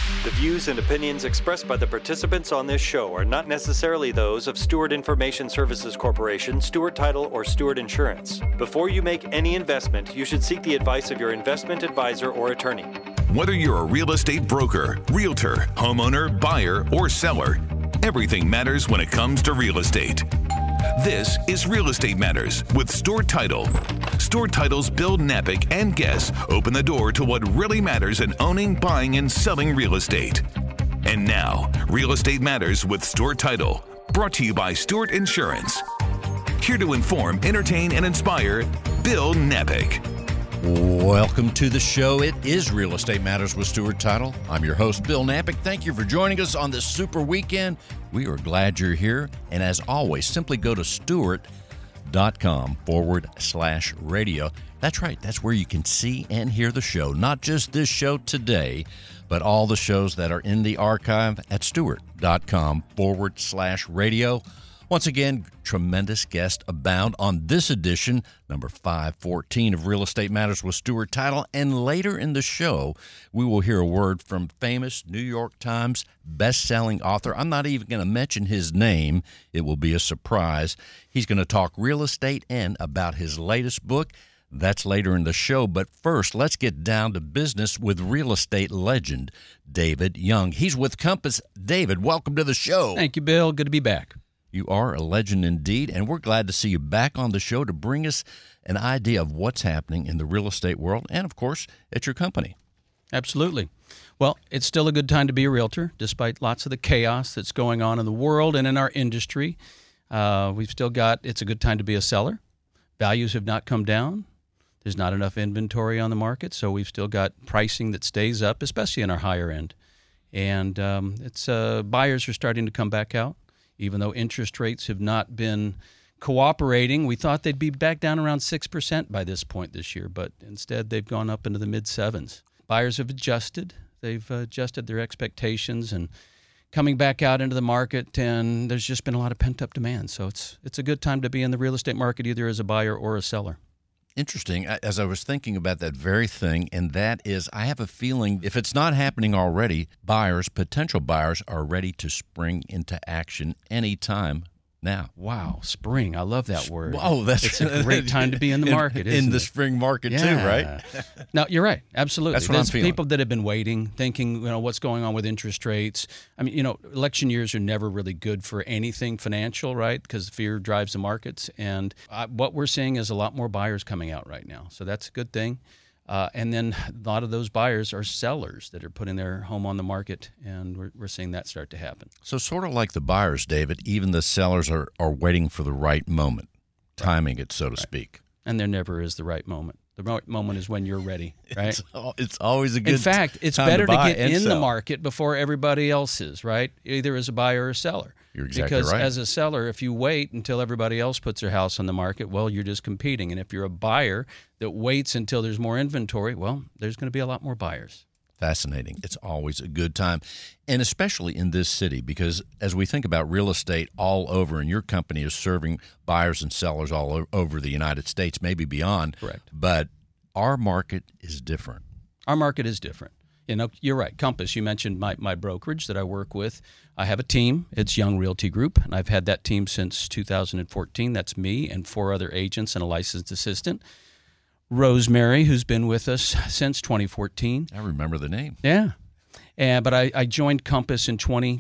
The views and opinions expressed by the participants on this show are not necessarily those of Stewart Information Services Corporation, Stewart Title, or Stewart Insurance. Before you make any investment, you should seek the advice of your investment advisor or attorney. Whether you're a real estate broker, realtor, homeowner, buyer, or seller, everything matters when it comes to real estate. This is Real Estate Matters with Stewart Title. Stewart Title's Bill Napick and guests open the door to what really matters in owning, buying, and selling real estate. And now, Real Estate Matters with Stewart Title, brought to you by Stewart Insurance. Here to inform, entertain, and inspire, Bill Napick. Welcome to the show. It is Real Estate Matters with Stewart Title. I'm your host, Bill Napick. Thank you for joining us on this super weekend. We are glad you're here. And as always, simply go to stewart.com/radio. That's right. That's where you can see and hear the show. Not just this show today, but all the shows that are in the archive at stewart.com/radio. Once again, tremendous guests abound on this edition, number 514 of Real Estate Matters with Stewart Title. And later in the show, we will hear a word from famous New York Times best-selling author. I'm not even going to mention his name. It will be a surprise. He's going to talk real estate and about his latest book. That's later in the show. But first, let's get down to business with real estate legend David Young. He's with Compass. David, welcome to the show. Thank you, Bill. Good to be back. You are a legend indeed, and we're glad to see you back on the show to bring us an idea of what's happening in the real estate world and, of course, at your company. Absolutely. Well, it's still a good time to be a realtor, despite lots of the chaos that's going on in the world and in our industry. We've still got, it's a good time to be a seller. Values have not come down. There's not enough inventory on the market, so we've still got pricing that stays up, especially in our higher end. And buyers are starting to come back out. Even though interest rates have not been cooperating, we thought they'd be back down around 6% by this point this year, but instead they've gone up into the mid-sevens. Buyers have adjusted. They've adjusted their expectations and coming back out into the market, and there's just been a lot of pent-up demand. So it's a good time to be in the real estate market, either as a buyer or a seller. Interesting. As I was thinking about that very thing, and that is, I have a feeling if it's not happening already, potential buyers are ready to spring into action anytime now. Wow, spring. I love that word. Oh, it's a great time to be in the market, isn't in the it? spring market too, right? No, you're right. Absolutely. That's what There's I'm feeling. people that have been waiting, thinking, what's going on with interest rates. I mean, election years are never really good for anything financial, right? Because fear drives the markets. And what we're seeing is a lot more buyers coming out right now. So that's a good thing. And then a lot of those buyers are sellers that are putting their home on the market, and we're seeing that start to happen. So sort of like the buyers, David, even the sellers are waiting for the right moment, timing it, so to speak. And there never is the right moment. The right moment is when you're ready, right? It's always a good In fact, it's time better to buy get and in sell. the market before everybody else is, right? Either as a buyer or a seller. You're exactly because right. as a seller, if you wait until everybody else puts their house on the market, well, you're just competing. And if you're a buyer that waits until there's more inventory, well, there's going to be a lot more buyers. Fascinating. It's always a good time, and especially in this city, because as we think about real estate all over, and your company is serving buyers and sellers all over the United States, maybe beyond. Correct. But our market is different. Our market is different. You're right. Compass, you mentioned my brokerage that I work with. I have a team. It's Young Realty Group, and I've had that team since 2014. That's me and 4 other agents and a licensed assistant. Rosemary, who's been with us since 2014. I remember the name. Yeah. But I joined Compass in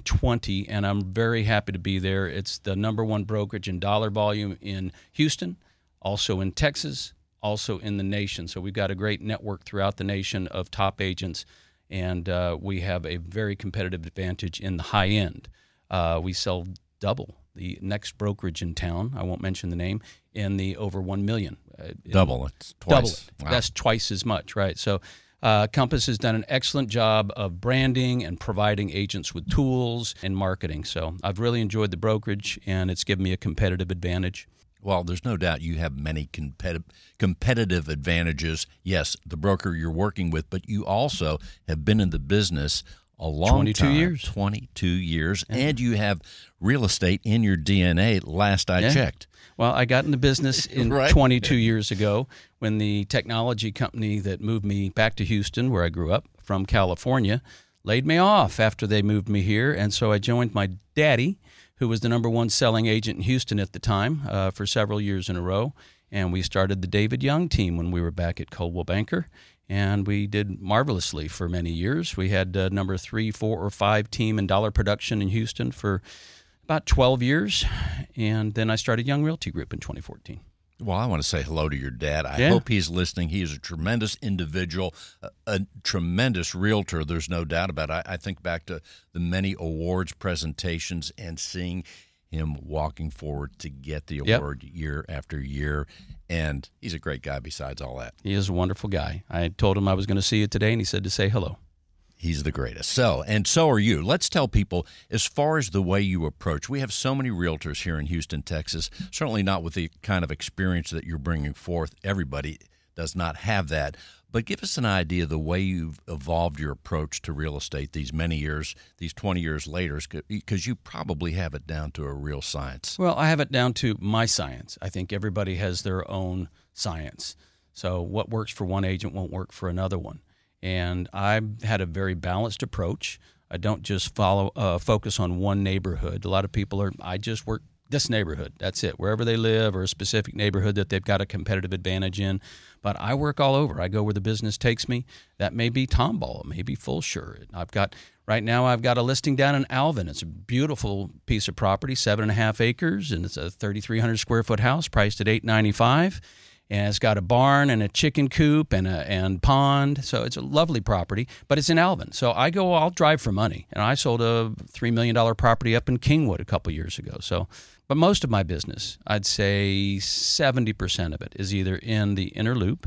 2020, and I'm very happy to be there. It's the number one brokerage in dollar volume in Houston, also in Texas, also in the nation. So we've got a great network throughout the nation of top agents, and we have a very competitive advantage in the high end. We sell double the next brokerage in town, I won't mention the name, in the over $1 million. Double. It's twice. Double it. Wow. That's twice as much, right? So Compass has done an excellent job of branding and providing agents with tools and marketing. So I've really enjoyed the brokerage, and it's given me a competitive advantage. Well, there's no doubt you have many competitive advantages. Yes, the broker you're working with, but you also have been in the business a long 22 time. years. 22 years. And you have real estate in your DNA, last I checked. Well, I got in the business in Right. 22 years ago when the technology company that moved me back to Houston, where I grew up, from California, laid me off after they moved me here. And so I joined my daddy, who was the number one selling agent in Houston at the time for several years in a row. And we started the David Young team when we were back at Coldwell Banker. And we did marvelously for many years. We had number 3, 4, or 5 team in dollar production in Houston for about 12 years. And then I started Young Realty Group in 2014. Well, I want to say hello to your dad. I hope he's listening. He is a tremendous individual, a tremendous realtor. There's no doubt about it. I think back to the many awards presentations and seeing him walking forward to get the award year after year. And he's a great guy besides all that. He is a wonderful guy. I told him I was going to see you today, and he said to say hello. He's the greatest. So are you. Let's tell people, as far as the way you approach, we have so many realtors here in Houston, Texas, certainly not with the kind of experience that you're bringing forth. Everybody does not have that. But give us an idea of the way you've evolved your approach to real estate these many years, these 20 years later, because you probably have it down to a real science. Well, I have it down to my science. I think everybody has their own science. So what works for one agent won't work for another one. And I've had a very balanced approach. I don't just focus on one neighborhood. A lot of people I just work this neighborhood. That's it. Wherever they live or a specific neighborhood that they've got a competitive advantage in. But I work all over. I go where the business takes me. That may be Tomball. It may be Fulshire. Right now I've got a listing down in Alvin. It's a beautiful piece of property, 7.5 acres, and it's a 3,300 square foot house priced at $895. And it's got a barn and a chicken coop and pond. So it's a lovely property, but it's in Alvin. So I'll drive for money. And I sold a $3 million property up in Kingwood a couple years ago. But most of my business, I'd say 70% of it is either in the inner loop,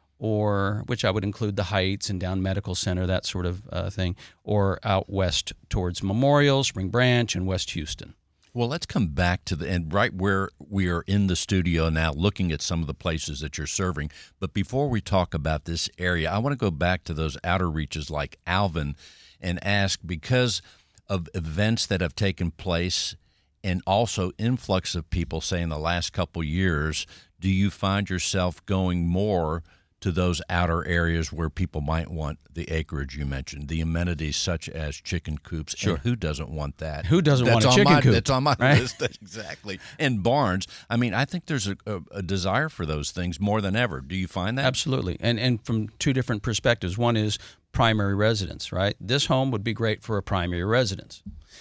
or which I would include the Heights and down Medical Center, that sort of thing, or out west towards Memorial, Spring Branch, and West Houston. Well, let's come back to right where we are in the studio now, looking at some of the places that you're serving. But before we talk about this area, I want to go back to those outer reaches like Alvin and ask, because of events that have taken place and also influx of people, say, in the last couple years, do you find yourself going more to those outer areas where people might want the acreage you mentioned, the amenities such as chicken coops? Sure. And who doesn't want that? Who doesn't want a chicken coop? That's on my right? list, exactly. And barns. I mean, I think there's a desire for those things more than ever. Do you find that? Absolutely. And from two different perspectives. One is primary residence, right? This home would be great for a primary residence.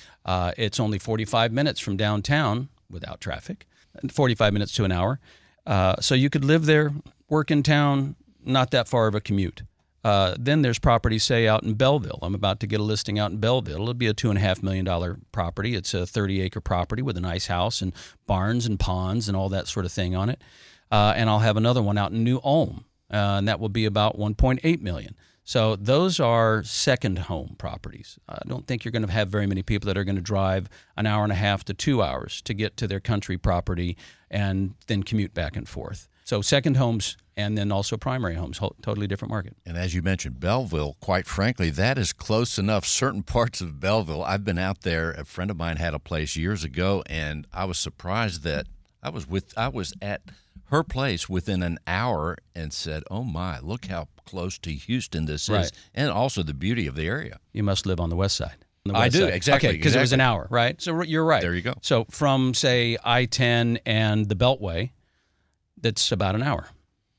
It's only 45 minutes from downtown without traffic, 45 minutes to an hour. So you could live there, work in town, not that far of a commute. Then there's property, say, out in Belleville. I'm about to get a listing out in Belleville. It'll be a $2.5 million property. It's a 30-acre property with a nice house and barns and ponds and all that sort of thing on it. And I'll have another one out in New Ulm, and that will be about $1.8 million. So those are second home properties. I don't think you're going to have very many people that are going to drive an hour and a half to 2 hours to get to their country property and then commute back and forth. So second homes and then also primary homes, totally different market. And as you mentioned, Belleville, quite frankly, that is close enough. Certain parts of Belleville, I've been out there. A friend of mine had a place years ago, and I was surprised that I was at her place within an hour and said, oh, my, look how close to Houston this is, and also the beauty of the area. You must live on the west side. I do, exactly. Okay, because it was an hour, right? So you're right. There you go. So from, say, I-10 and the Beltway, that's about an hour.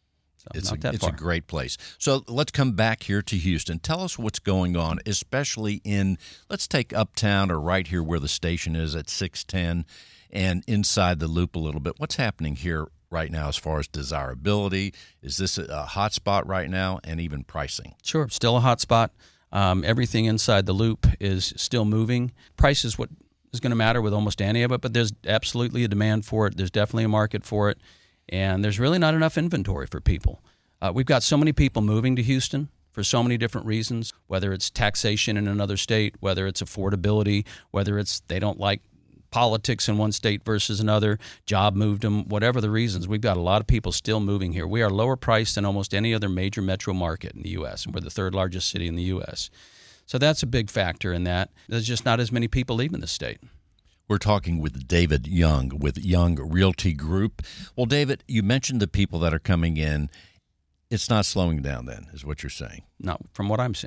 So it's far. A great place. So let's come back here to Houston. Tell us what's going on, especially let's take Uptown or right here where the station is at 610 and inside the loop a little bit. What's happening here right now as far as desirability? Is this a hot spot right now, and even pricing? Sure, still a hot spot. Everything inside the loop is still moving. Price is what is going to matter with almost any of it, but there's absolutely a demand for it. There's definitely a market for it. And there's really not enough inventory for people. We've got so many people moving to Houston for so many different reasons, whether it's taxation in another state, whether it's affordability, whether it's they don't like politics in one state versus another, job moved them, whatever the reasons. We've got a lot of people still moving here. We are lower priced than almost any other major metro market in the U.S., and we're the third largest city in the U.S. So that's a big factor in that. There's just not as many people leaving the state. We're talking with David Young with Young Realty Group. Well, David, you mentioned the people that are coming in. It's not slowing down then, is what you're saying. Not from what I'm seeing.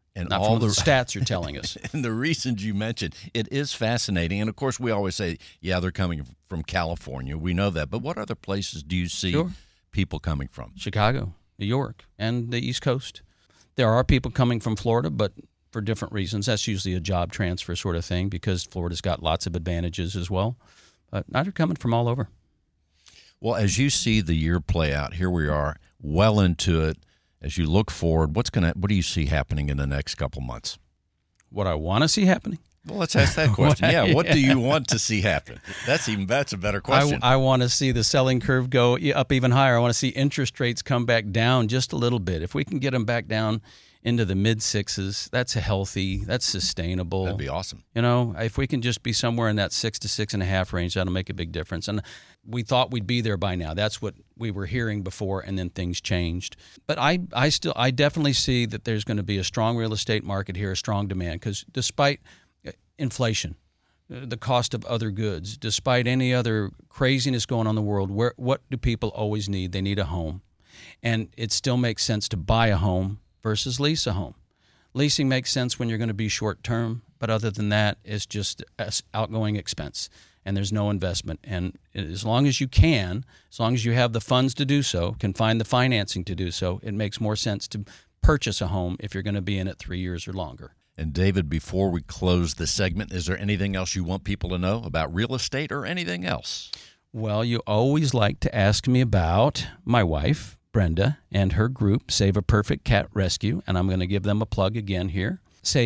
And not all from the stats are telling us. And the reasons you mentioned, it is fascinating. And, of course, we always say, yeah, they're coming from California. We know that. But what other places do you see people coming from? Chicago, New York, and the East Coast. There are people coming from Florida, but for different reasons. That's usually a job transfer sort of thing because Florida's got lots of advantages as well. But now they're coming from all over. Well, as you see the year play out, here we are well into it. As you look forward, what do you see happening in the next couple months? What I want to see happening? Well, let's ask that question. Yeah, what do you want to see happen? That's a better question. I want to see the selling curve go up even higher. I want to see interest rates come back down just a little bit. If we can get them back down into the mid-sixes, that's that's sustainable. That'd be awesome. You know, if we can just be somewhere in that 6 to 6.5 range, that'll make a big difference. And we thought we'd be there by now. That's what we were hearing before, and then things changed. But I definitely see that there's going to be a strong real estate market here, a strong demand, because despite inflation, the cost of other goods, despite any other craziness going on in the world, what do people always need? They need a home. And it still makes sense to buy a home versus lease a home. Leasing makes sense when you're going to be short term, but other than that, it's just an outgoing expense, and there's no investment. And as long as you have the funds to do so, can find the financing to do so, it makes more sense to purchase a home if you're going to be in it 3 years or longer. And David, before we close the segment, is there anything else you want people to know about real estate or anything else? Well, you always like to ask me about my wife, Brenda, and her group, Save a Perfect Cat Rescue, and I'm going to give them a plug again here,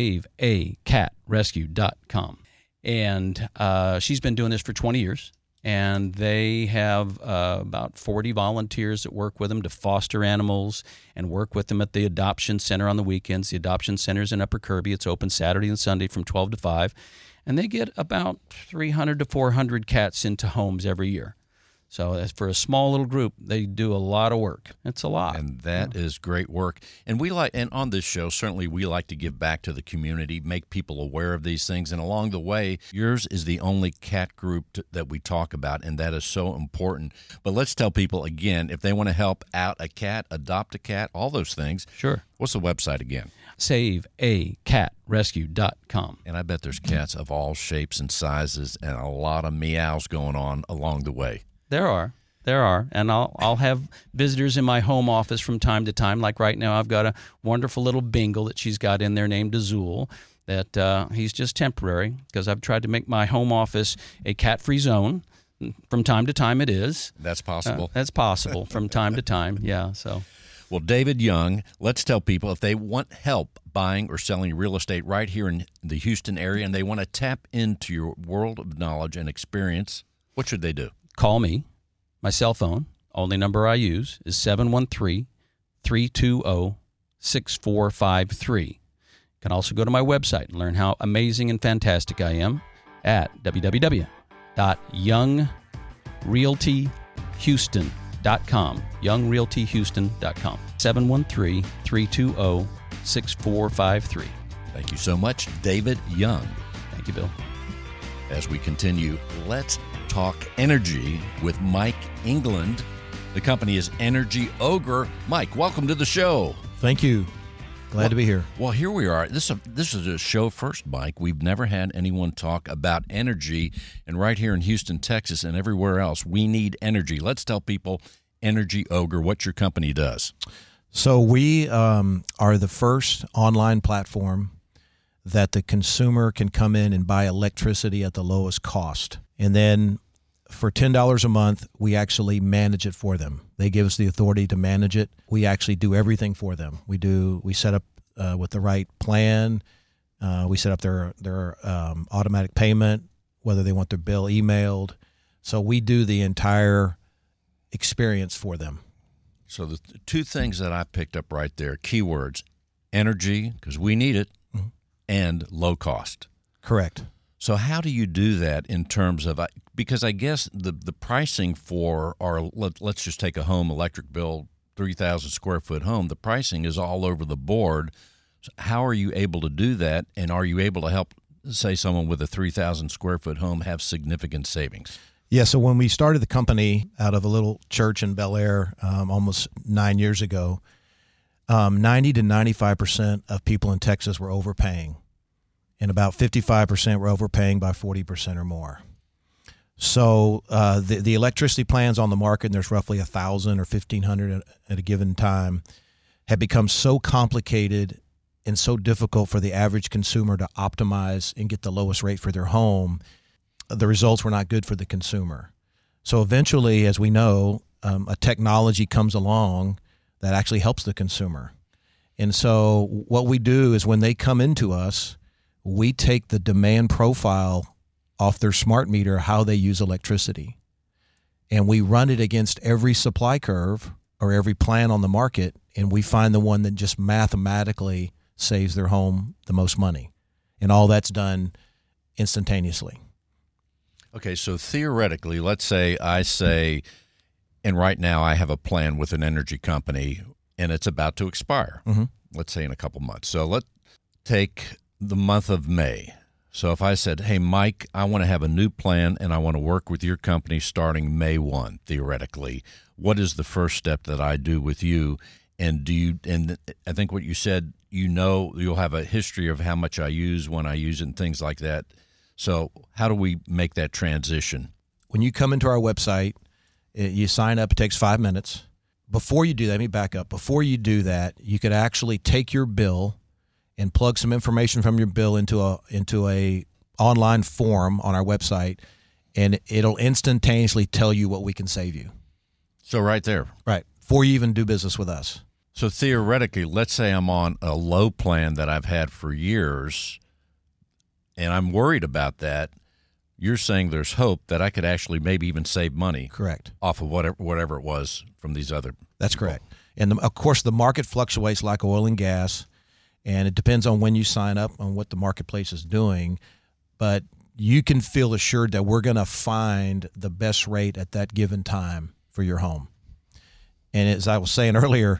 saveacatrescue.com. And she's been doing this for 20 years, and they have about 40 volunteers that work with them to foster animals and work with them at the adoption center on the weekends. The adoption center's in Upper Kirby. It's open Saturday and Sunday from 12 to 5, and they get about 300 to 400 cats into homes every year. So as for a small little group, they do a lot of work. It's a lot. And that is great work. And on this show, certainly we like to give back to the community, make people aware of these things. And along the way, yours is the only cat group that we talk about, and that is so important. But let's tell people again, if they want to help out a cat, adopt a cat, all those things. Sure. What's the website again? SaveACatRescue.com. And I bet there's cats of all shapes and sizes and a lot of meows going on along the way. There are, and I'll have visitors in my home office from time to time. Like right now, I've got a wonderful little Bengal that she's got in there named Azul. That he's just temporary because I've tried to make my home office a cat-free zone. From time to time, it is. That's possible. That's possible from time to time. Yeah. So, well, David Young, let's tell people if they want help buying or selling real estate right here in the Houston area, and they want to tap into your world of knowledge and experience, what should they do? Call me. My cell phone, only number I use, is 713-320-6453. You can also go to my website and learn how amazing and fantastic I am at www.youngrealtyhouston.com. youngrealtyhouston.com. 713-320-6453. Thank you so much, David Young. Thank you, Bill. As we continue, let's talk energy with Mike England. The company is Energy Ogre. Mike, welcome to the show. Thank you. Glad to be here. Well, here we are. This is a show first, Mike. We've never had anyone talk about energy, and right here in Houston, Texas, and everywhere else, we need energy. Let's tell people, Energy Ogre, what your company does. So we are the first online platform that the consumer can come in and buy electricity at the lowest cost. And then for $10 a month, we actually manage it for them. They give us the authority to manage it. We actually do everything for them. We set up with the right plan. We set up their automatic payment, whether they want their bill emailed. So we do the entire experience for them. So the two things that I picked up right there, keywords, energy, because we need it, mm-hmm. and low cost. Correct. So how do you do that in terms of, because I guess the pricing for our, let's just take a home electric bill, 3,000 square foot home, the pricing is all over the board. So how are you able to do that? And are you able to help, say, someone with a 3,000 square foot home have significant savings? Yeah, so when we started the company out of a little church in Bel Air almost 9 years ago, 90 to 95% of people in Texas were overpaying, and about 55% were overpaying by 40% or more. So the electricity plans on the market, and there's roughly 1,000 or 1,500 at a given time, have become so complicated and so difficult for the average consumer to optimize and get the lowest rate for their home. The results were not good for the consumer. So eventually, as we know, a technology comes along that actually helps the consumer. And so what we do is when they come into us, we take the demand profile off their smart meter, how they use electricity, and we run it against every supply curve or every plan on the market, and we find the one that just mathematically saves their home the most money. And all that's done instantaneously. Okay, so theoretically, let's say I say, and right now I have a plan with an energy company, and it's about to expire, let's say in a couple months. So let's take the month of May. So if I said, hey, Mike, I want to have a new plan, and I want to work with your company starting May 1, theoretically, what is the first step that I do with you? And and I think what you said, you'll have a history of how much I use, when I use it, and things like that. So how do we make that transition? When you come into our website, you sign up. It takes 5 minutes. Before you do that, let me back up. Before you do that, you could actually take your bill and plug some information from your bill into a online form on our website, and it'll instantaneously tell you what we can save you. So right there. Right. Before you even do business with us. So theoretically, let's say I'm on a low plan that I've had for years, and I'm worried about that. You're saying there's hope that I could actually maybe even save money. Correct. Off of whatever it was from these other That's people. correct. And of course, the market fluctuates like oil and gas, and it depends on when you sign up, on what the marketplace is doing. But you can feel assured that we're going to find the best rate at that given time for your home. And as I was saying earlier,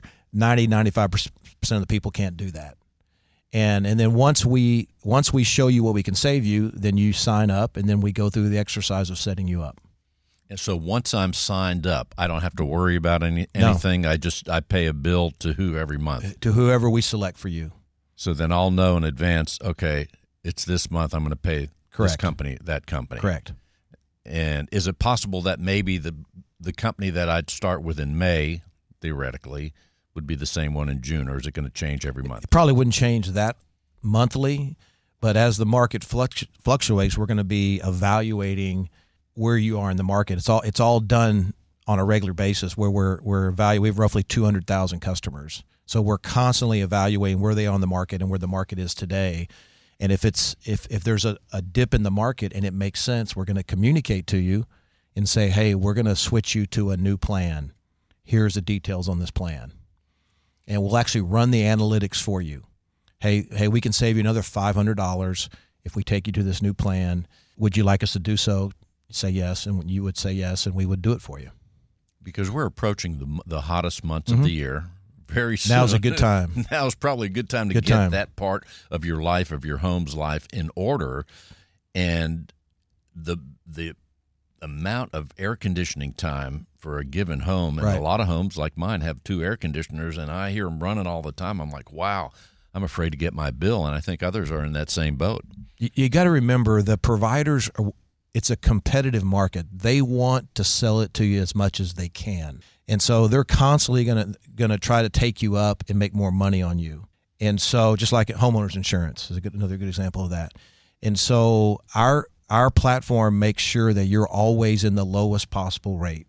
95% of the people can't do that. And then once we show you what we can save you, then you sign up, and then we go through the exercise of setting you up. And so once I'm signed up, I don't have to worry about anything. No. I pay a bill to who every month? To whoever we select for you. So then I'll know in advance, okay, it's this month I'm going to pay Correct. This company, that company. Correct. And is it possible that maybe the company that I'd start with in May, theoretically, would be the same one in June, or is it going to change every month? It probably wouldn't change that monthly, but as the market fluctuates, we're going to be evaluating where you are in the market. It's all done on a regular basis where we're evaluating. We have roughly 200,000 customers. So we're constantly evaluating where they are on the market and where the market is today. And if there's a dip in the market and it makes sense, we're going to communicate to you and say, hey, we're going to switch you to a new plan. Here's the details on this plan. And we'll actually run the analytics for you. Hey, we can save you another $500 if we take you to this new plan. Would you like us to do so? Say yes, and you would say yes, and we would do it for you. Because we're approaching the hottest months of the year. Very soon. Now's a good time. Now's probably a good time to get that part of your life, of your home's life, in order. And the amount of air conditioning time for a given home, and right. A lot of homes like mine have 2 air conditioners, and I hear them running all the time. I'm like, wow, I'm afraid to get my bill, and I think others are in that same boat. You got to remember, the providers it's a competitive market. They want to sell it to you as much as they can. And so they're constantly going to try to take you up and make more money on you. And so just like at homeowners insurance is another good example of that. And so our platform makes sure that you're always in the lowest possible rate.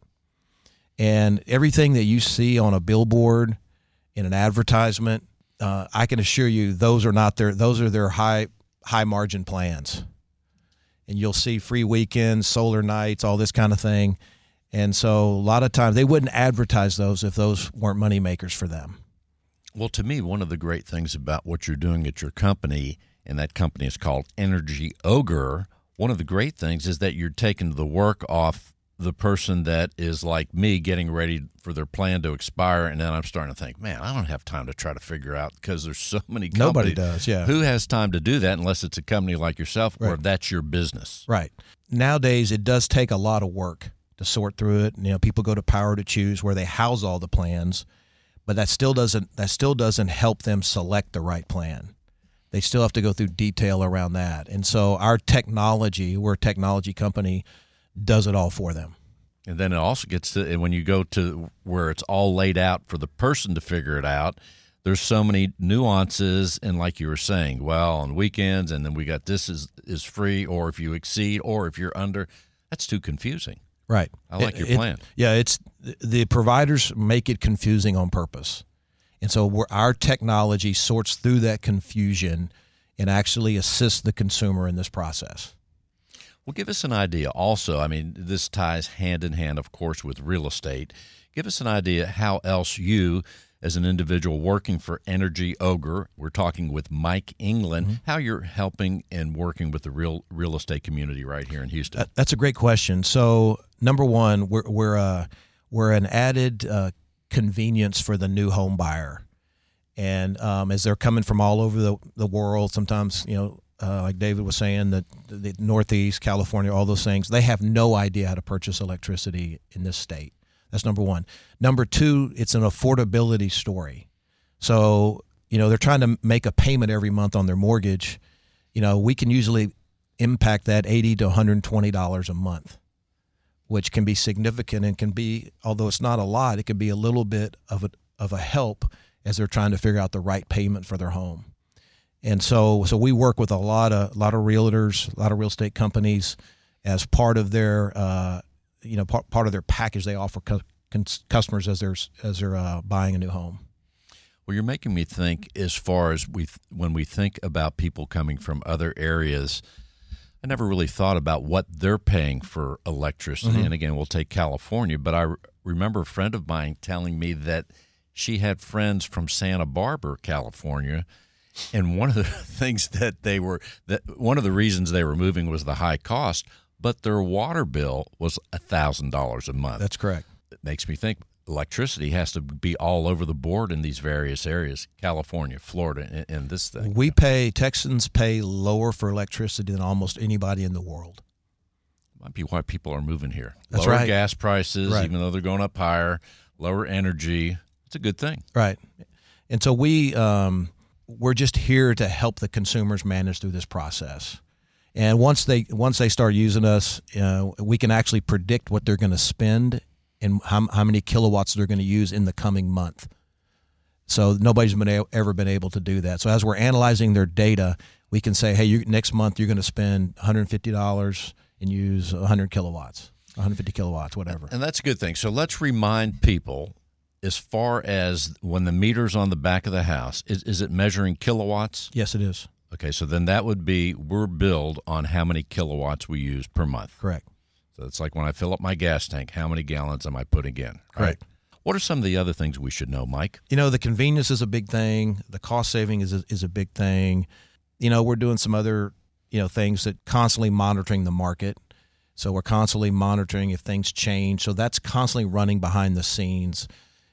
And everything that you see on a billboard, in an advertisement, I can assure you those are their high margin plans. And you'll see free weekends, solar nights, all this kind of thing. And so a lot of times they wouldn't advertise those if those weren't money makers for them. Well, to me, one of the great things about what you're doing at your company, and that company is called Energy Ogre, one of the great things is that you're taking the work off the person that is like me, getting ready for their plan to expire, and then I'm starting to think, man, I don't have time to try to figure out, because there's so many companies. Nobody does, yeah. Who has time to do that unless it's a company like yourself, right. Or that's your business? Right. Nowadays, it does take a lot of work to sort through it. People go to Power to Choose, where they house all the plans. but that still doesn't help them select the right plan. They still have to go through detail around that. And so our technology, we're a technology company, does it all for them. And then it also gets to, when you go to where it's all laid out for the person to figure it out, there's so many nuances. And like you were saying, well, on weekends, and then we got this is free, or if you exceed, or if you're under, that's too confusing. Right. I like your plan. It's the providers make it confusing on purpose. And so our technology sorts through that confusion and actually assists the consumer in this process. Well, give us an idea also. I mean, this ties hand in hand, of course, with real estate. Give us an idea how else you, as an individual working for Energy Ogre, we're talking with Mike England, how you're helping and working with the real estate community right here in Houston. That's a great question. So, number one, we're an added convenience for the new home buyer, and as they're coming from all over the world, sometimes like David was saying, that the Northeast, California, all those things, they have no idea how to purchase electricity in this state. That's number one. Number two, it's an affordability story. So, they're trying to make a payment every month on their mortgage. We can usually impact that $80 to $120 a month, which can be significant and can be, although it's not a lot, it can be a little bit of a help as they're trying to figure out the right payment for their home. And so we work with a lot of realtors, a lot of real estate companies as part of their part of their package they offer customers as they're buying a new home. Well, you're making me think, as far as when we think about people coming from other areas, I never really thought about what they're paying for electricity. And again, we'll take California, but I remember a friend of mine telling me that she had friends from Santa Barbara, California, and one of the things one of the reasons they were moving was the high cost, but their water bill was $1,000 a month. That's correct. It makes me think electricity has to be all over the board in these various areas, California, Florida, and this thing. Texans pay lower for electricity than almost anybody in the world. Might be why people are moving here. That's lower right. Gas prices, right. Even though they're going up higher, lower energy. It's a good thing. Right. And so we're just here to help the consumers manage through this process. And once they start using us, we can actually predict what they're going to spend and how many kilowatts they're going to use in the coming month. So nobody's ever been able to do that. So as we're analyzing their data, we can say, hey, next month you're going to spend $150 and use 100 kilowatts, 150 kilowatts, whatever. And that's a good thing. So let's remind people, as far as when the meter's on the back of the house, is it measuring kilowatts? Yes, it is. Okay, so then that would be, we're billed on how many kilowatts we use per month. Correct. So it's like when I fill up my gas tank, how many gallons am I putting in? Correct. Right. What are some of the other things we should know, Mike? The convenience is a big thing. The cost saving is a big thing. We're doing some other, things that constantly monitoring the market. So we're constantly monitoring if things change. So that's constantly running behind the scenes.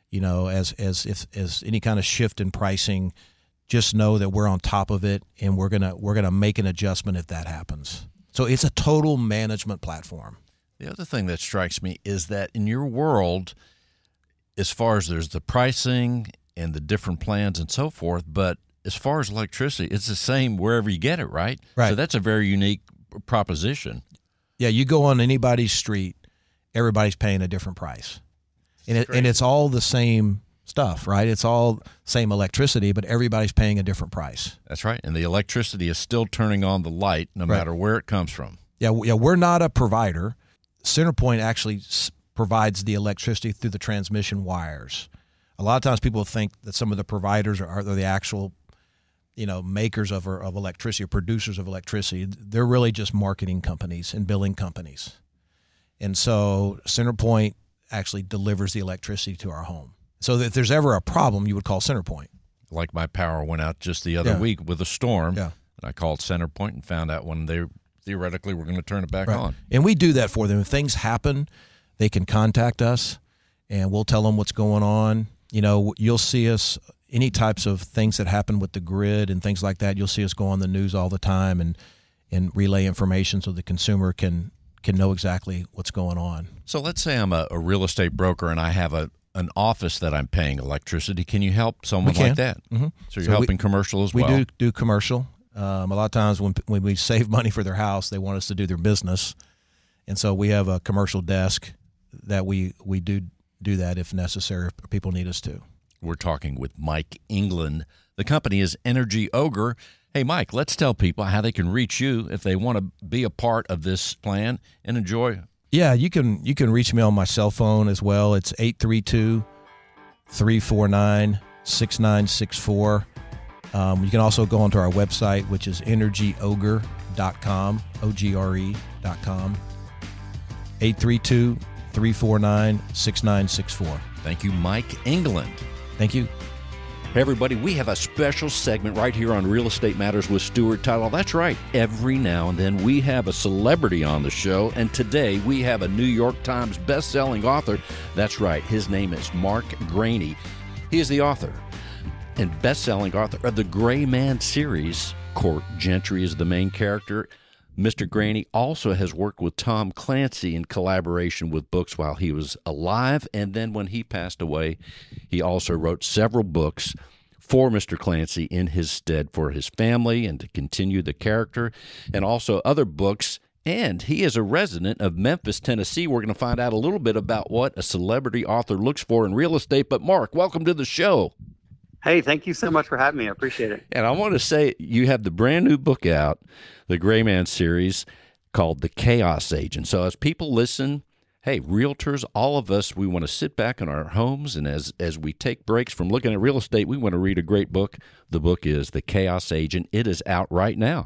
As any kind of shift in pricing, just know that we're on top of it, and we're gonna make an adjustment if that happens. So it's a total management platform. The other thing that strikes me is that in your world, as far as there's the pricing and the different plans and so forth, but as far as electricity, it's the same wherever you get it, right? Right. So that's a very unique proposition. Yeah, you go on anybody's street, everybody's paying a different price. And it's all the same stuff, right? It's all same electricity, but everybody's paying a different price. That's right. And the electricity is still turning on the light no matter where it comes from. Yeah, we're not a provider. CenterPoint actually provides the electricity through the transmission wires. A lot of times people think that some of the providers are the actual, makers of electricity or producers of electricity. They're really just marketing companies and billing companies. And so CenterPoint actually delivers the electricity to our home. So if there's ever a problem, you would call CenterPoint. Like my power went out just the other week with a storm, and I called CenterPoint and found out when they theoretically were going to turn it back on. And we do that for them. If things happen, they can contact us, and we'll tell them what's going on. You'll see us, any types of things that happen with the grid and things like that, you'll see us go on the news all the time and relay information so the consumer can know exactly what's going on. So let's say I'm a real estate broker and I have a an office that I'm paying electricity. Can you help someone We can. like that? Mm-hmm. So you're helping commercial as well. We do commercial. A lot of times when we save money for their house, they want us to do their business, and so we have a commercial desk that we do that if necessary, if people need us to. We're talking with Mike England. The company is Energy Ogre. Hey, Mike, let's tell people how they can reach you if they want to be a part of this plan and enjoy. Yeah, you can reach me on my cell phone as well. It's 832-349-6964. You can also go onto our website, which is energyogre.com, OGRE.com, 832-349-6964. Thank you, Mike England. Thank you. Hey, everybody, we have a special segment right here on Real Estate Matters with Stewart Title. That's right. Every now and then we have a celebrity on the show, and today we have a New York Times best-selling author. That's right. His name is Mark Greaney. He is the author and best-selling author of the Gray Man series. Court Gentry is the main character. Mr. Greaney also has worked with Tom Clancy in collaboration with books while he was alive, and then when he passed away, he also wrote several books for Mr. Clancy in his stead for his family and to continue the character, and also other books. And he is a resident of Memphis, Tennessee. We're going to find out a little bit about what a celebrity author looks for in real estate. But Mark, welcome to the show. Hey, thank you so much for having me. I appreciate it. And I want to say you have the brand new book out, the Gray Man series, called The Chaos Agent. So as people listen, hey, realtors, all of us, we want to sit back in our homes, and as we take breaks from looking at real estate, we want to read a great book. The book is The Chaos Agent. It is out right now.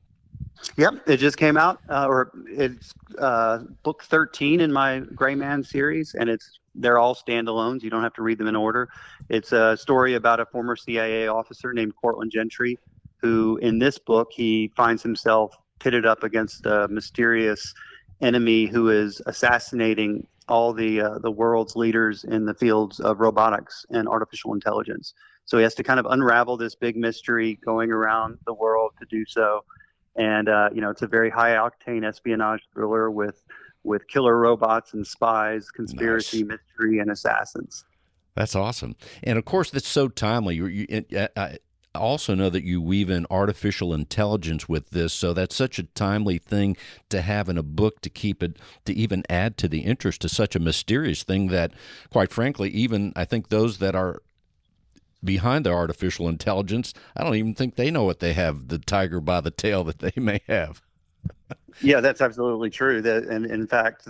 Yep, it just came out, or it's book 13 in my Gray Man series, and they're all standalones. You don't have to read them in order. It's a story about a former CIA officer named Court Gentry, who in this book, he finds himself pitted up against a mysterious enemy who is assassinating all the world's leaders in the fields of robotics and artificial intelligence. So he has to kind of unravel this big mystery going around the world to do so. And, it's a very high-octane espionage thriller with killer robots and spies, conspiracy, mystery, and assassins. That's awesome. And, of course, that's so timely. I also know that you weave in artificial intelligence with this, so that's such a timely thing to have in a book to keep it, to even add to the interest to such a mysterious thing that, quite frankly, even I think those that are behind the artificial intelligence, I don't even think they know what they have, the tiger by the tail that they may have. Yeah, that's absolutely true. And in fact,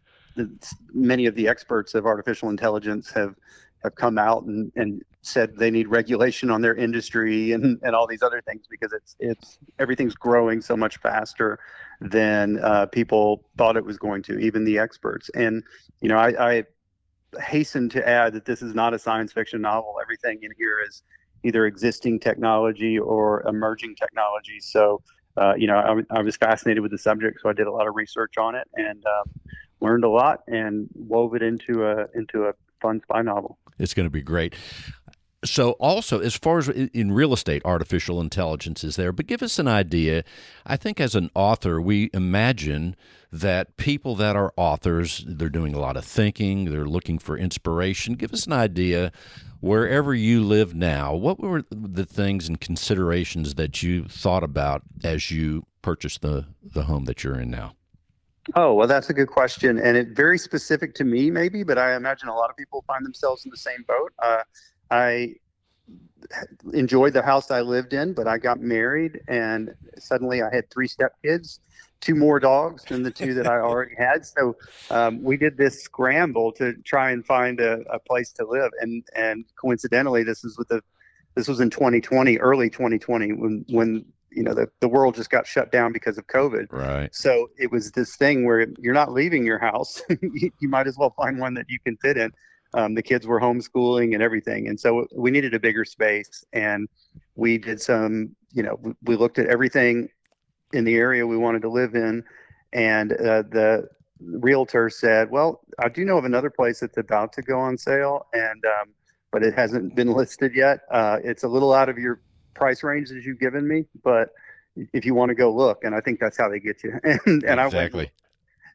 many of the experts of artificial intelligence have come out and said they need regulation on their industry and all these other things, because it's everything's growing so much faster than people thought it was going to, even the experts. And I hasten to add that this is not a science fiction novel. Everything in here is either existing technology or emerging technology. So, I was fascinated with the subject, so I did a lot of research on it and learned a lot and wove it into a fun spy novel. It's going to be great. So also, as far as in real estate, artificial intelligence is there, but give us an idea. I think as an author, we imagine that people that are authors, they're doing a lot of thinking, they're looking for inspiration. Give us an idea, wherever you live now, what were the things and considerations that you thought about as you purchased the home that you're in now? Oh, well, that's a good question. And it's very specific to me, maybe, but I imagine a lot of people find themselves in the same boat. I enjoyed the house I lived in, but I got married and suddenly I had 3 stepkids, 2 more dogs than the 2 that I already had. So we did this scramble to try and find a place to live. And coincidentally, this was in 2020, early 2020, when the world just got shut down because of COVID. Right. So it was this thing where you're not leaving your house. You might as well find one that you can fit in. The kids were homeschooling and everything. And so we needed a bigger space, and we did we looked at everything in the area we wanted to live in. And the realtor said, well, I do know of another place that's about to go on sale, and but it hasn't been listed yet. It's a little out of your price range that you've given me, but if you want to go look, and I think that's how they get you. And exactly.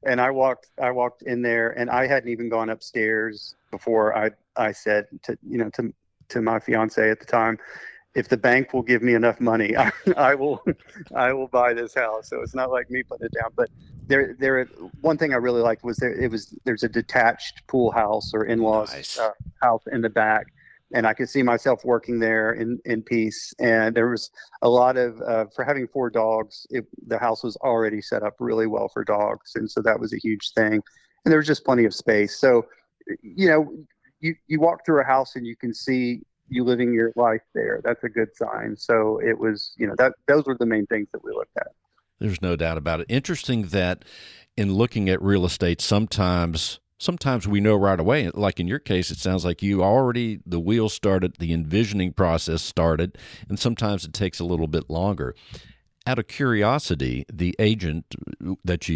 And I walked in there, and I hadn't even gone upstairs before I said to my fiance at the time, if the bank will give me enough money, I will buy this house. So it's not like me putting it down. But one thing I really liked was there's a detached pool house or in-laws Nice. House in the back, and I could see myself working there in peace. And there was a lot of for having 4 dogs, the house was already set up really well for dogs, and so that was a huge thing. And there was just plenty of space. So you walk through a house and you can see you living your life there. That's a good sign. So it was, those were the main things that we looked at. There's no doubt about it. Interesting that in looking at real estate, sometimes we know right away. Like in your case, it sounds like the wheels started, the envisioning process started, and sometimes it takes a little bit longer. Out of curiosity, the agent that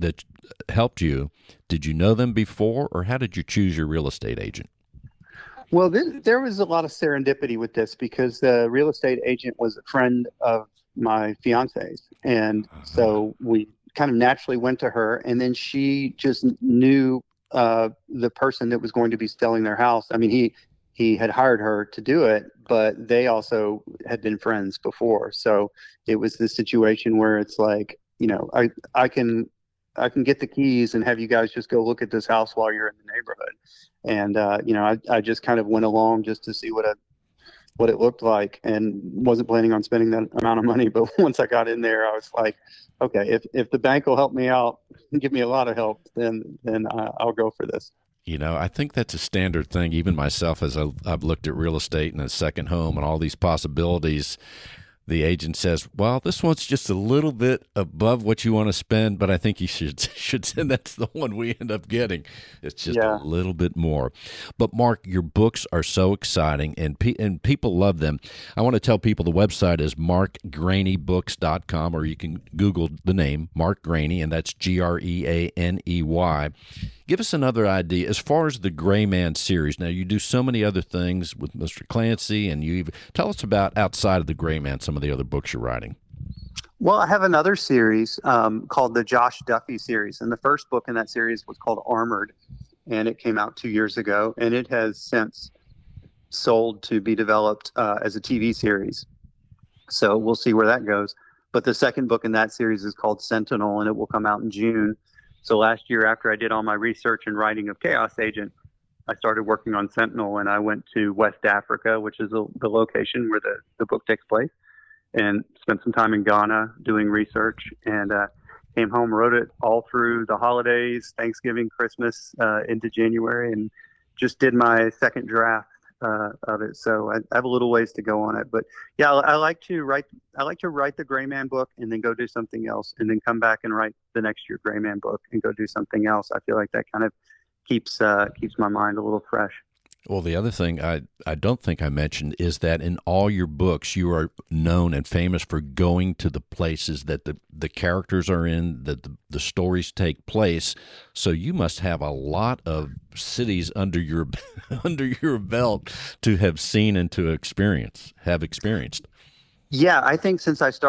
helped you, did you know them before, or how did you choose your real estate agent? Well, there was a lot of serendipity with this because the real estate agent was a friend of my fiance's. And so we kind of naturally went to her, and then she just knew the person that was going to be selling their house. I mean, he had hired her to do it, but they also had been friends before. So it was this situation where it's like, I can get the keys and have you guys just go look at this house while you're in the neighborhood. And, I just kind of went along just to see what it looked like, and wasn't planning on spending that amount of money. But once I got in there, I was like, okay, if the bank will help me out, give me a lot of help, then I'll go for this. I think that's a standard thing. Even myself, as I've looked at real estate and a second home and all these possibilities, the agent says, well, this one's just a little bit above what you want to spend, but I think you should send. That's the one we end up getting. It's just a little bit more. But Mark, your books are so exciting, and people love them. I want to tell people the website is markgraney.books.com, or you can Google the name Mark Graney, and that's Greaney. Give us another idea as far as the Gray Man series. Now, you do so many other things with Mr. Clancy, and tell us about outside of the Gray Man, some of the other books you're writing. Well, I have another series called the Josh Duffy series, and the first book in that series was called Armored, and it came out 2 years ago, and it has since sold to be developed as a TV series. So we'll see where that goes. But the second book in that series is called Sentinel, and it will come out in June. So last year, after I did all my research and writing of Chaos Agent, I started working on Sentinel, and I went to West Africa, which is the location where the book takes place, and spent some time in Ghana doing research, and came home, wrote it all through the holidays, Thanksgiving, Christmas, into January, and just did my second draft of it. So I have a little ways to go on it, but yeah, I like to write the Gray Man book and then go do something else, and then come back and write the next year Gray Man book and go do something else. I feel like that kind of keeps my mind a little fresh. Well, the other thing I don't think I mentioned is that in all your books, you are known and famous for going to the places that the characters are in, that the stories take place. So you must have a lot of cities under your belt to have seen and to have experienced. Yeah, I think since I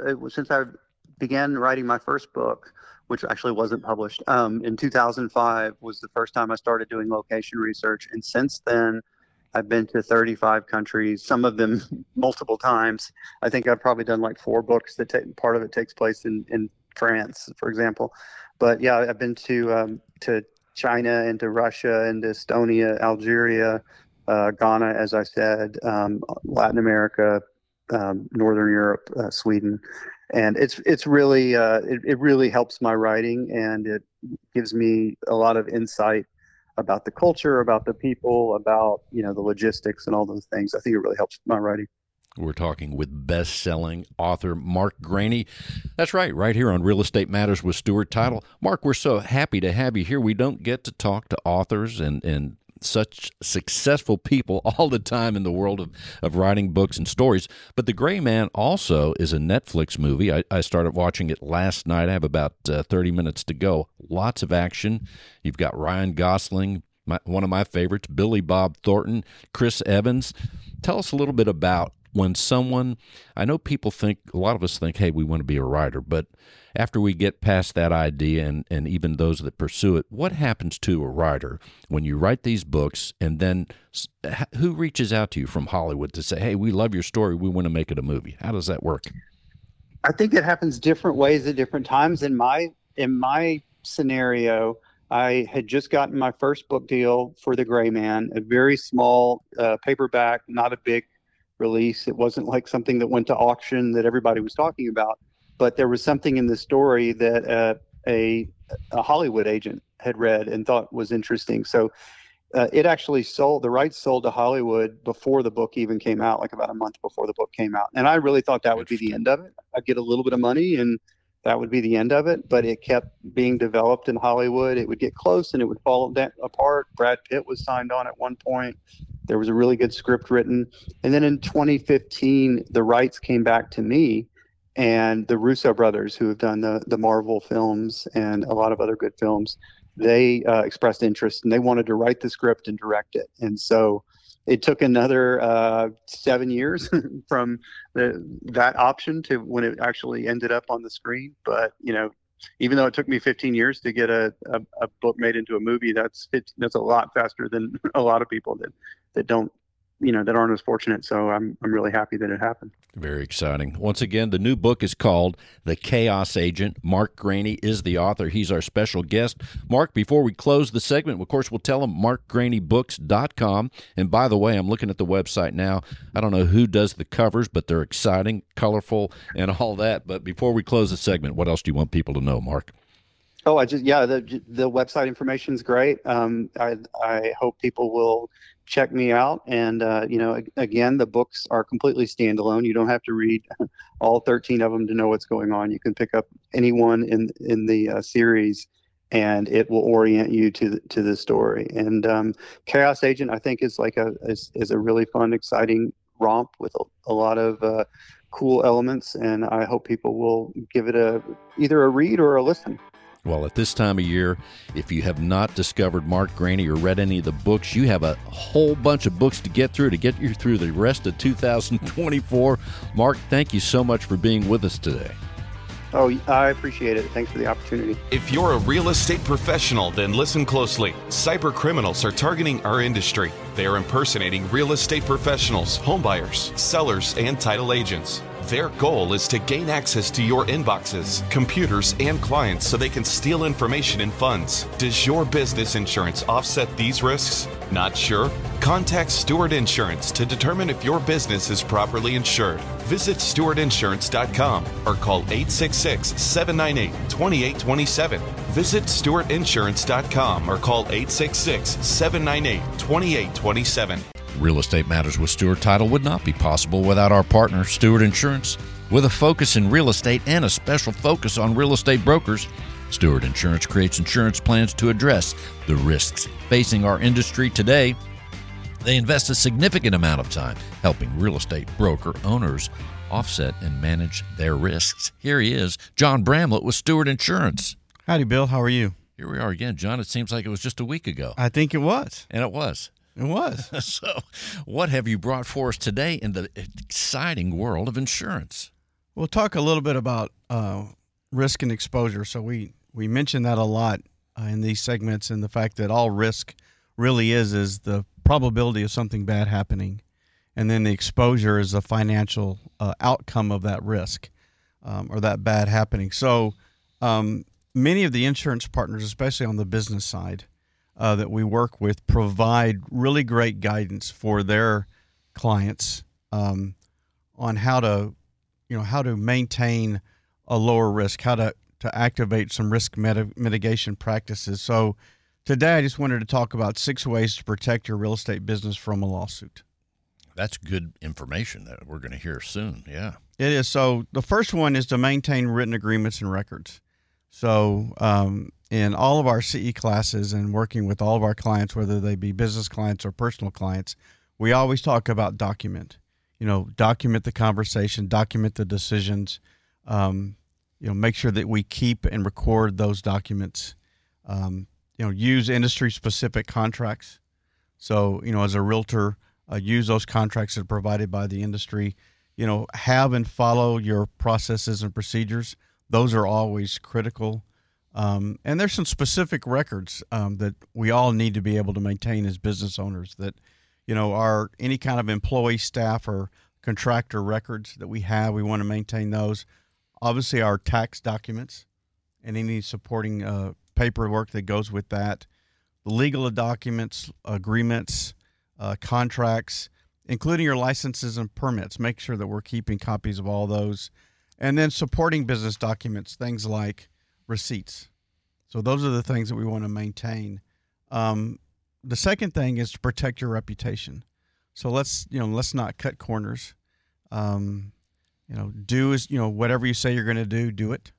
began writing my first book, which actually wasn't published, in 2005 was the first time I started doing location research. And since then, I've been to 35 countries, some of them multiple times. I think I've probably done like 4 books that part of it takes place in France, for example. But yeah, I've been to China and to Russia and to Estonia, Algeria, Ghana, as I said, Latin America, Northern Europe, Sweden. And it's really it really helps my writing, and it gives me a lot of insight about the culture, about the people, about the logistics and all those things. I think it really helps my writing. We're talking with best-selling author Mark Graney. That's right here on Real Estate Matters with Stuart Title. Mark, we're so happy to have you here. We don't get to talk to authors and such successful people all the time in the world of writing books and stories. But The Gray Man also is a Netflix movie. I started watching it last night. I have about 30 minutes to go. Lots of action. You've got Ryan Gosling, one of my favorites, Billy Bob Thornton, Chris Evans. Tell us a little bit about when someone, I know people think, a lot of us think, hey, we want to be a writer, but after we get past that idea and even those that pursue it, what happens to a writer when you write these books, and then who reaches out to you from Hollywood to say, hey, we love your story, we want to make it a movie? How does that work? I think it happens different ways at different times. In my scenario, I had just gotten my first book deal for The Gray Man, a very small paperback, not a big release. It wasn't like something that went to auction that everybody was talking about, but there was something in the story that a Hollywood agent had read and thought was interesting. So it actually sold, the rights sold to Hollywood before the book even came out, like about a month before the book came out. And I really thought that would be the end of it. I'd get a little bit of money and that would be the end of it, but it kept being developed in Hollywood. It would get close and it would fall apart. Brad Pitt was signed on at one point. There was a really good script written. And then in 2015, the rights came back to me, and the Russo brothers, who have done the Marvel films and a lot of other good films, they expressed interest and they wanted to write the script and direct it. And so it took another 7 years from that option to when it actually ended up on the screen. But, even though it took me 15 years to get a book made into a movie, that's a lot faster than a lot of people that don't, that aren't as fortunate. So I'm really happy that it happened. Very exciting. Once again, the new book is called The Chaos Agent. Mark Greaney is the author. He's our special guest. Mark, before we close the segment, of course, we'll tell them markgraney.books.com. And by the way, I'm looking at the website now. I don't know who does the covers, but they're exciting, colorful, and all that. But before we close the segment, what else do you want people to know, Mark? Oh, the website information is great. I hope people will check me out. And, again, the books are completely standalone. You don't have to read all 13 of them to know what's going on. You can pick up any one in the series, and it will orient you to the story. And Chaos Agent, I think, is is a really fun, exciting romp with a lot of cool elements. And I hope people will give it either a read or a listen. Well, at this time of year, if you have not discovered Mark Greaney or read any of the books, you have a whole bunch of books to get you through the rest of 2024. Mark, thank you so much for being with us today. Oh, I appreciate it. Thanks for the opportunity. If you're a real estate professional, then listen closely. Cyber criminals are targeting our industry. They are impersonating real estate professionals, homebuyers, sellers, and title agents. Their goal is to gain access to your inboxes, computers, and clients so they can steal information and funds. Does your business insurance offset these risks? Not sure? Contact Stewart Insurance to determine if your business is properly insured. Visit stewartinsurance.com or call 866-798-2827. Visit stewartinsurance.com or call 866-798-2827. Real Estate Matters with Stewart Title would not be possible without our partner, Stewart Insurance. With a focus in real estate and a special focus on real estate brokers, Stewart Insurance creates insurance plans to address the risks facing our industry today. They invest a significant amount of time helping real estate broker owners offset and manage their risks. Here he is, John Bramlett with Stewart Insurance. Howdy, Bill. How are you? Here we are again, John. It seems like it was just a week ago. I think it was. And it was. It was. So what have you brought for us today in the exciting world of insurance? We'll talk a little bit about risk and exposure. So we mention that a lot in these segments, and the fact that all risk really is the probability of something bad happening. And then the exposure is the financial outcome of that risk or that bad happening. So many of the insurance partners, especially on the business side, that we work with, provide really great guidance for their clients on how to maintain a lower risk, how to activate some risk mitigation practices. So today I just wanted to talk about 6 ways to protect your real estate business from a lawsuit. That's good information that we're going to hear soon. Yeah, it is. So the first one is to maintain written agreements and records. So in all of our CE classes and working with all of our clients, whether they be business clients or personal clients, we always talk about document. Document the conversation, document the decisions. Make sure that we keep and record those documents. Use industry-specific contracts. So, as a realtor, use those contracts that are provided by the industry. Have and follow your processes and procedures. Those are always critical. And there's some specific records that we all need to be able to maintain as business owners that, are any kind of employee, staff, or contractor records that we have. We want to maintain those. Obviously, our tax documents and any supporting paperwork that goes with that. The legal documents, agreements, contracts, including your licenses and permits. Make sure that we're keeping copies of all those. And then supporting business documents, things like receipts. So those are the things that we want to maintain. The second thing is to protect your reputation. So let's not cut corners. Do whatever you say you're going to do it.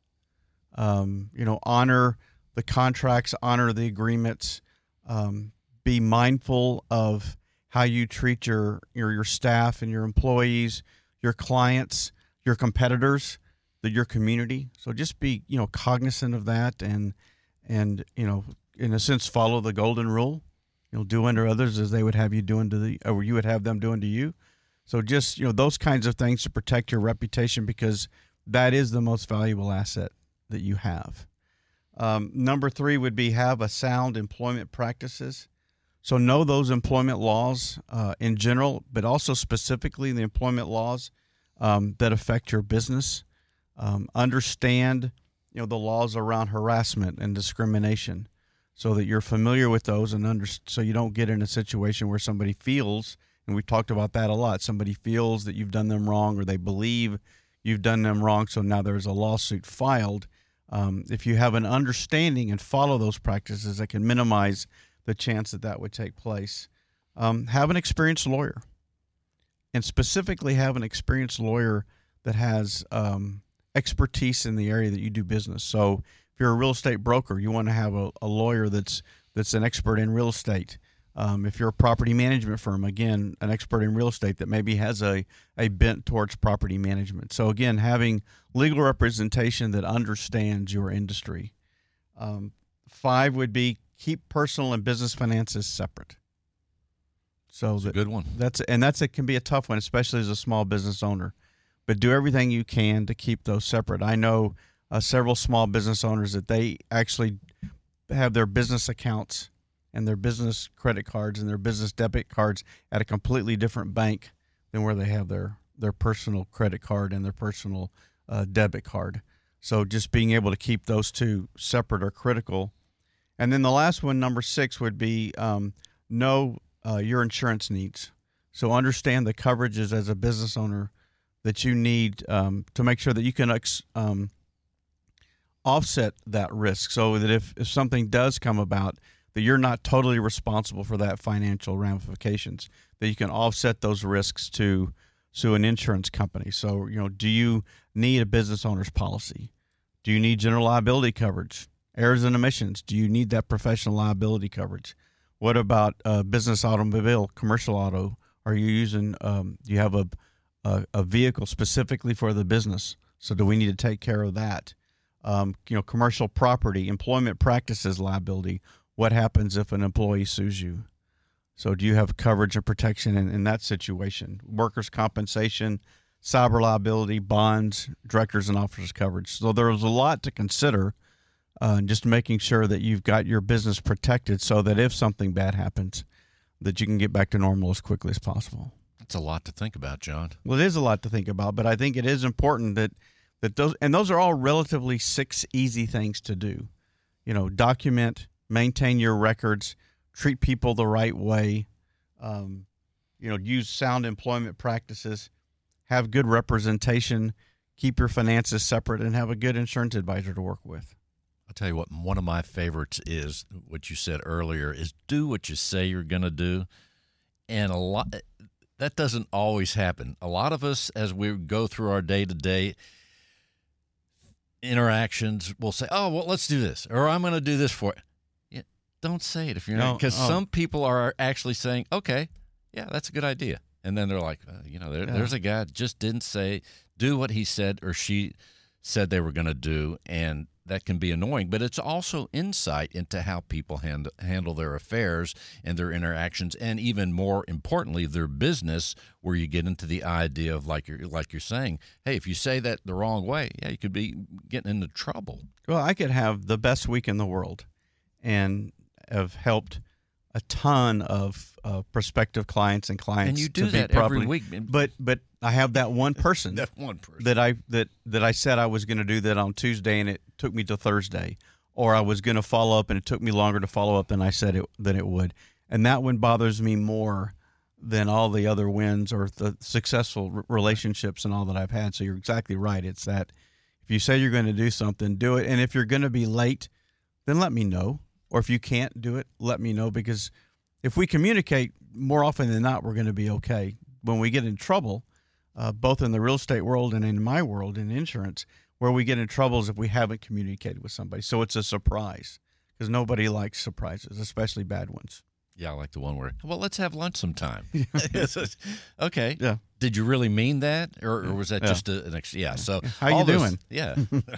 Honor the contracts, honor the agreements. Be mindful of how you treat your staff and your employees, your clients, your competitors, your community. So just be cognizant of that, and in a sense follow the golden rule. Do unto others as they would have you do or you would have them do unto you. So just those kinds of things to protect your reputation, because that is the most valuable asset that you have. Number 3 would be have a sound employment practices. So know those employment laws in general, but also specifically the employment laws that affect your business. Understand the laws around harassment and discrimination, so that you're familiar with those and so you don't get in a situation where somebody feels, and we've talked about that a lot, somebody feels that you've done them wrong, or they believe you've done them wrong, so now there's a lawsuit filed. If you have an understanding and follow those practices, that can minimize the chance that would take place. Have an experienced lawyer, and specifically have an experienced lawyer that has expertise in the area that you do business. So if you're a real estate broker, you want to have a lawyer that's an expert in real estate. If you're a property management firm, again, an expert in real estate that maybe has a bent towards property management. So again, having legal representation that understands your industry. 5 would be keep personal and business finances separate. So that's a good one. It can be a tough one, especially as a small business owner. But do everything you can to keep those separate. I know several small business owners that they actually have their business accounts and their business credit cards and their business debit cards at a completely different bank than where they have their personal credit card and their personal debit card. So just being able to keep those two separate are critical. And then the last one, number 6, would be know your insurance needs. So understand the coverages as a business owner that you need to make sure that you can offset that risk, so that if something does come about, that you're not totally responsible for that financial ramifications, that you can offset those risks to an insurance company. So, do you need a business owner's policy? Do you need general liability coverage? Errors and omissions, do you need that professional liability coverage? What about business automobile, commercial auto? Are you using, do you have a vehicle specifically for the business? So do we need to take care of that? Commercial property, employment practices liability. What happens if an employee sues you? So do you have coverage and protection in that situation? Workers' compensation, cyber liability, bonds, directors and officers coverage. So there's a lot to consider, just making sure that you've got your business protected so that if something bad happens, that you can get back to normal as quickly as possible. That's a lot to think about, John. Well, it is a lot to think about, but I think it is important that those are all relatively 6 easy things to do. Document, maintain your records, treat people the right way, use sound employment practices, have good representation, keep your finances separate, and have a good insurance advisor to work with. I'll tell you what, one of my favorites is what you said earlier, is do what you say you're going to do. And that doesn't always happen. A lot of us, as we go through our day-to-day interactions, will say, oh, well, let's do this, or I'm going to do this for it. Yeah, don't say it if you're not, because some people are actually saying, okay, yeah, that's a good idea. And then they're like, there's a guy just didn't do what he said or she said they were going to do, and that can be annoying, but it's also insight into how people handle their affairs and their interactions, and even more importantly, their business, where you get into the idea of, like you're saying, hey, if you say that the wrong way, yeah, you could be getting into trouble. Well, I could have the best week in the world and have helped a ton of prospective clients and clients. And you do to that be properly, every week. But I have that one person That one person. that I said I was going to do that on Tuesday, and it took me to Thursday, or I was going to follow up and it took me longer to follow up than I said it would, and that one bothers me more than all the other wins or the successful relationships and all that I've had. So you're exactly right. It's that if you say you're going to do something, do it, and if you're going to be late, then let me know, or if you can't do it, let me know, because if we communicate more often than not, we're going to be okay. When we get in trouble, both in the real estate world and in my world in insurance, where we get in trouble is if we haven't communicated with somebody. So it's a surprise, because nobody likes surprises, especially bad ones. Yeah, I like the one where, well, let's have lunch sometime. Okay. Yeah. Did you really mean that, or was that just yeah? So How you doing? Yeah.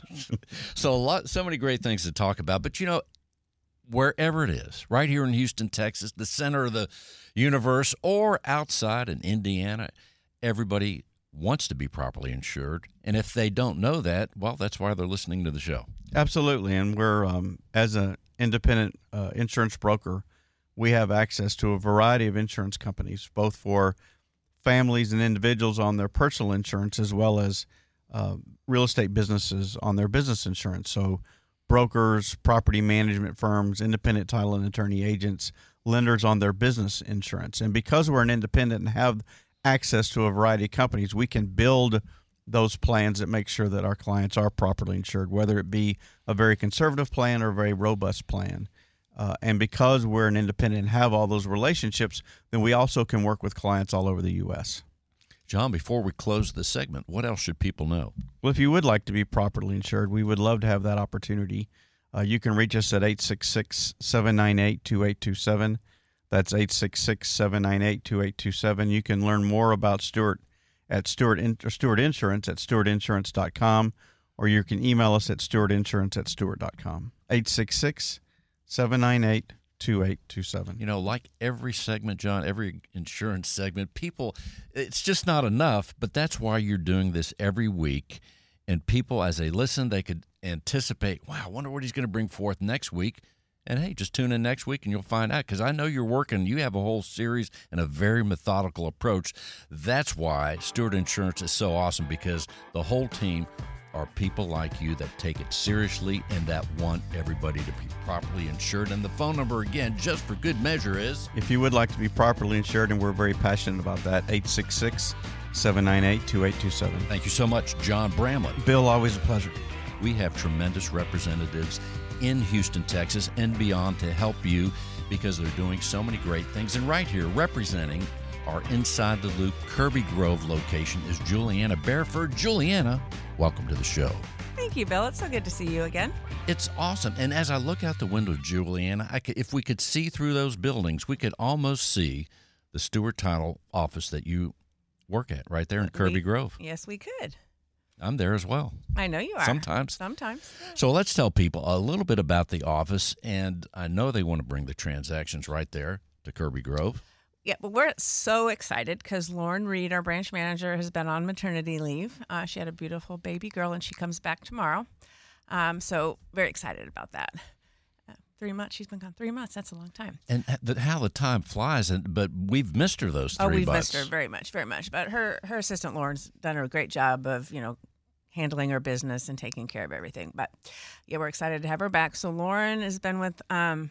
So so many great things to talk about, but wherever it is, right here in Houston, Texas, the center of the universe, or outside in Indiana, everybody wants to be properly insured. And if they don't know that, well, that's why they're listening to the show. Absolutely. And we're, as an independent insurance broker, we have access to a variety of insurance companies, both for families and individuals on their personal insurance, as well as real estate businesses on their business insurance. So brokers, property management firms, independent title and attorney agents, lenders on their business insurance. And because we're an independent and have access to a variety of companies, we can build those plans that make sure that our clients are properly insured, whether it be a very conservative plan or a very robust plan. And because we're an independent and have all those relationships, then we also can work with clients all over the U.S. John, before we close the segment, what else should people know? Well, if you would like to be properly insured, we would love to have that opportunity. You can reach us at 866-798-2827. That's 866-798-2827. You can learn more about Stewart at Stewart Insurance at stewartinsurance.com, or you can email us at stewartinsurance@stewart.com. 866-798-2827. Like every segment, John, every insurance segment, people, it's just not enough, but that's why you're doing this every week. And people, as they listen, they could anticipate, wow, I wonder what he's going to bring forth next week. And, hey, just tune in next week and you'll find out, because I know you're working. You have a whole series and a very methodical approach. That's why Stewart Insurance is so awesome, because the whole team are people like you that take it seriously and that want everybody to be properly insured. And the phone number, again, just for good measure, is... If you would like to be properly insured, and we're very passionate about that, 866-798-2827. Thank you so much, John Bramlett. Bill, always a pleasure. We have tremendous representatives in Houston, Texas, and beyond to help you, because they're doing so many great things. And right here, representing our Inside the Loop Kirby Grove location, is Juliana Bareford. Juliana, welcome to the show. Thank you, Bill. It's so good to see you again. It's awesome. And as I look out the window, Juliana, if we could see through those buildings, we could almost see the Stewart Title office that you work at right there in Kirby Grove. Yes, we could. I'm there as well. I know you are. Sometimes. Sometimes. So let's tell people a little bit about the office, and I know they want to bring the transactions right there to Kirby Grove. Yeah, but we're so excited because Lauren Reed, our branch manager, has been on maternity leave. She had a beautiful baby girl, and she comes back tomorrow. So very excited about that. 3 months. She's been gone 3 months. That's a long time. And how the time flies, but we've missed her those 3 months. Oh, we've missed her very much, very much. But her assistant, Lauren's done a great job of, handling her business and taking care of everything. But, yeah, we're excited to have her back. So Lauren has been with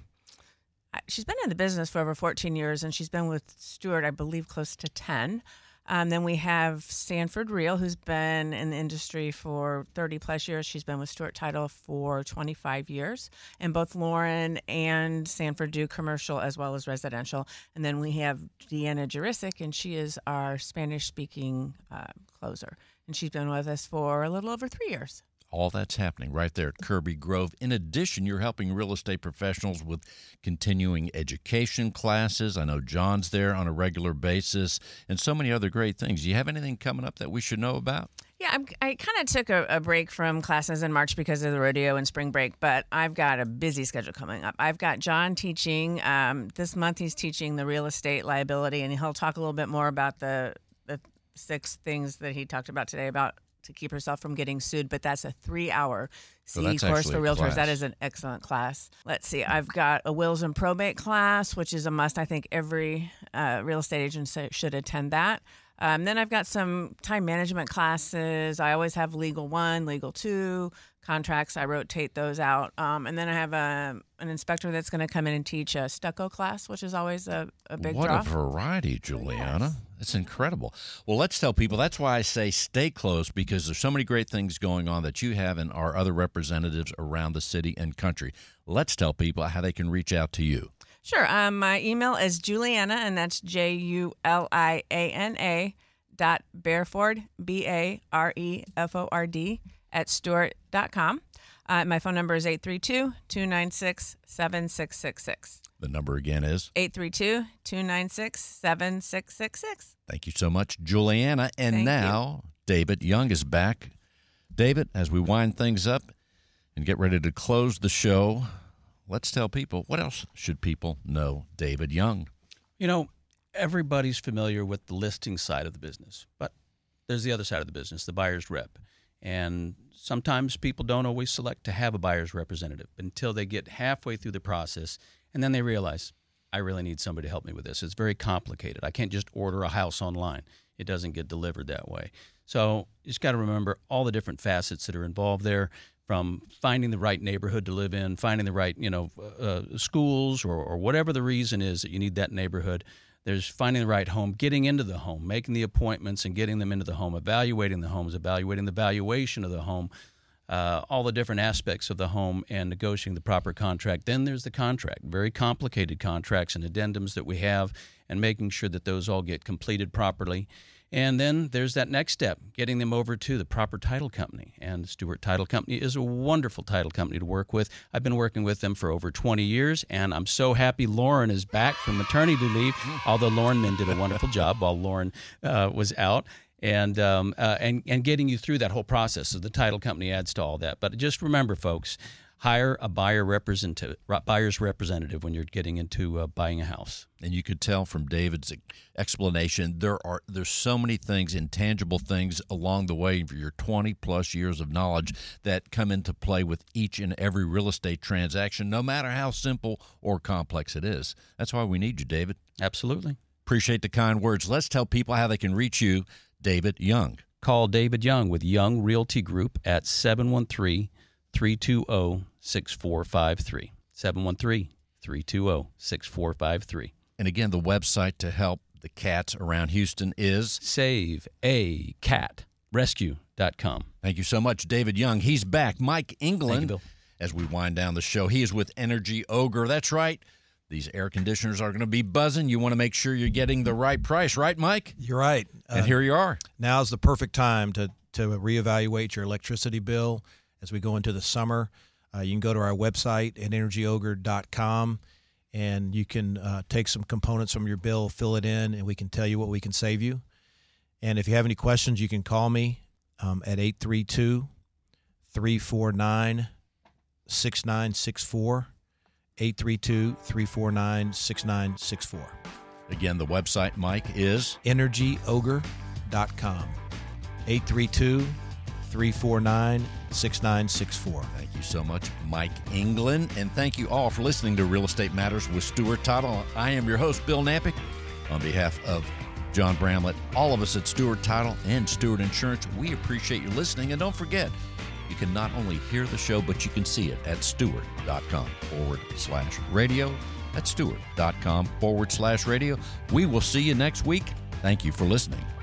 she's been in the business for over 14 years, and she's been with Stewart, I believe, close to 10. Then we have Sanford Real, who's been in the industry for 30-plus years. She's been with Stewart Title for 25 years. And both Lauren and Sanford do commercial as well as residential. And then we have Deanna Jurisic, and she is our Spanish-speaking closer. And she's been with us for a little over 3 years. All that's happening right there at Kirby Grove. In addition, you're helping real estate professionals with continuing education classes. I know John's there on a regular basis, and so many other great things. Do you have anything coming up that we should know about? Yeah, I kind of took a break from classes in March because of the rodeo and spring break, but I've got a busy schedule coming up. I've got John teaching. This month he's teaching the real estate liability, and he'll talk a little bit more about the 6 things that he talked about today about to keep herself from getting sued, but that's a 3-hour CE course for realtors. That is an excellent class. Let's see. I've got a wills and probate class, which is a must. I think every real estate agent should attend that. Then I've got some time management classes. I always have Legal 1, Legal 2, contracts. I rotate those out. And then I have an inspector that's going to come in and teach a stucco class, which is always a big draw. What a variety, Juliana. It's incredible. Well, let's tell people, that's why I say stay close, because there's so many great things going on that you have and our other representatives around the city and country. Let's tell people how they can reach out to you. Sure. My email is Juliana, and that's JULIANA .Bareford, BAREFORD @Stewart.com. My phone number is 832-296-7666. The number again is 832-296-7666. Thank you so much, Juliana. And Thank now you. David Young is back. David, as we wind things up and get ready to close the show, let's tell people, what else should people know David Young? You know, everybody's familiar with the listing side of the business, but there's the other side of the business, the buyer's rep. And sometimes people don't always select to have a buyer's representative until they get halfway through the process, and then they realize, I really need somebody to help me with this. It's very complicated. I can't just order a house online. It doesn't get delivered that way. So you just got to remember all the different facets that are involved there, from finding the right neighborhood to live in, finding the right, schools or whatever the reason is that you need that neighborhood. There's finding the right home, getting into the home, making the appointments and getting them into the home, evaluating the homes, evaluating the valuation of the home, all the different aspects of the home, and negotiating the proper contract. Then there's the contract, very complicated contracts and addendums that we have, and making sure that those all get completed properly. And then there's that next step, getting them over to the proper title company. And Stewart Title Company is a wonderful title company to work with. I've been working with them for over 20 years, and I'm so happy Lauren is back from maternity leave, although Lauren Min did a wonderful job while Lauren was out. And getting you through that whole process. So the title company adds to all that. But just remember, folks, hire a buyer's representative when you're getting into buying a house. And you could tell from David's explanation, there's so many things, intangible things along the way for your 20-plus years of knowledge that come into play with each and every real estate transaction, no matter how simple or complex it is. That's why we need you, David. Absolutely. Appreciate the kind words. Let's tell people how they can reach you, David Young. Call David Young with Young Realty Group at 713-320-6453. 713-320-6453. And again, the website to help the cats around Houston is SaveACatRescue.com. Thank you so much, David Young. He's back. Mike England, Thank you, Bill. As we wind down the show, he is with Energy Ogre. That's right. These air conditioners are going to be buzzing. You want to make sure you're getting the right price, right, Mike? You're right. And here you are. Now's the perfect time to reevaluate your electricity bill as we go into the summer. You can go to our website at energyogre.com, and you can take some components from your bill, fill it in, and we can tell you what we can save you. And if you have any questions, you can call me at 832-349-6964. 832-349-6964. Again, the website, Mike, is energyogre.com. 832-349-6964. Thank you so much, Mike England. And thank you all for listening to Real Estate Matters with Stewart Title. I am your host, Bill Napick. On behalf of John Bramlett, all of us at Stewart Title and Stewart Insurance, we appreciate you listening. And don't forget, you can not only hear the show, but you can see it at Stewart.com/radio. That's Stewart.com/radio. We will see you next week. Thank you for listening.